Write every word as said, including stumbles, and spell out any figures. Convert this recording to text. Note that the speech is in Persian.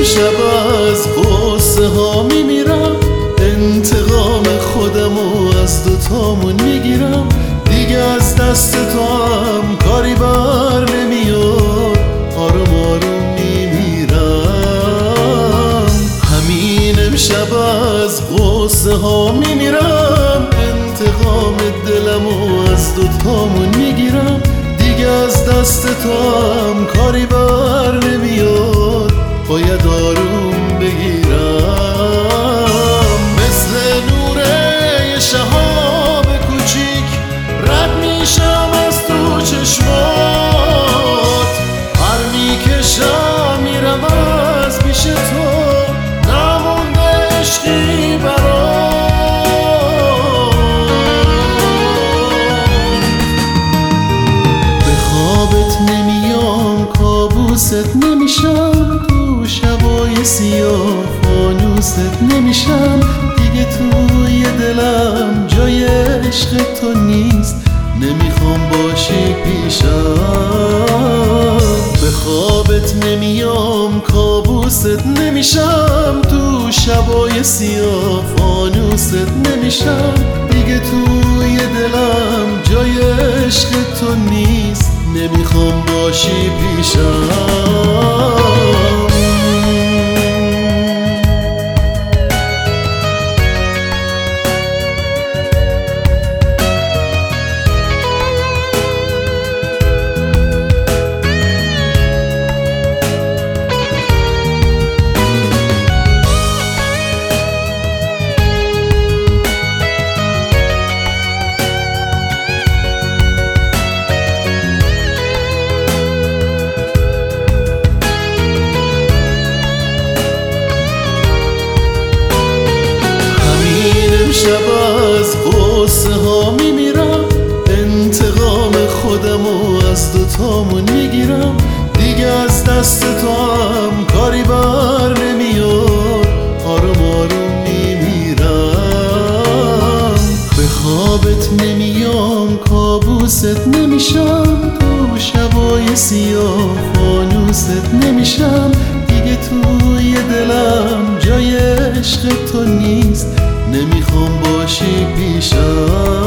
امشب از قصه ها میمیرم، انتقام خودمو از دوتامون میگیرم. دیگه از دست تو هم کاری بر نمیاد، آروم آروم میمیرم. همین امشب از قصه ها میمیرم، انتقام دلمو از دوتامون میگیرم. دیگه از دست تو هم کاری بر نمیاد، باید آروم بگیرم. مثل نور یه شهاب کوچیک رد میشم از تو چشمات، هر میکشم میرم از پیش تو، نمونده عشقی برات. به خوابت نمیام، کابوست نمیشم، تو شبای سیاه فانوست نمیشم. دیگه توی دلم جای عشق تو نیست، نمیخوام باشی پیشم. به خوابت نمیام، کابوست نمیشم، تو شبای سیاه فانوست نمیشم. دیگه توی دلم جای عشق تو نیست، نمیخوام باشی پیشم. امشب از قصه ها میمیرم، انتقام خودمو از دوتامون میگیرم. دیگه از دست تو هم کاری بر نمیاد، آروم آروم میمیرم. به خوابت نمیام، کابوست نمیشم، تو شبای سیاه فانوست نمیشم. دیگه توی دلم جای عشق تو نیست، نمیخوام باشی پیشم.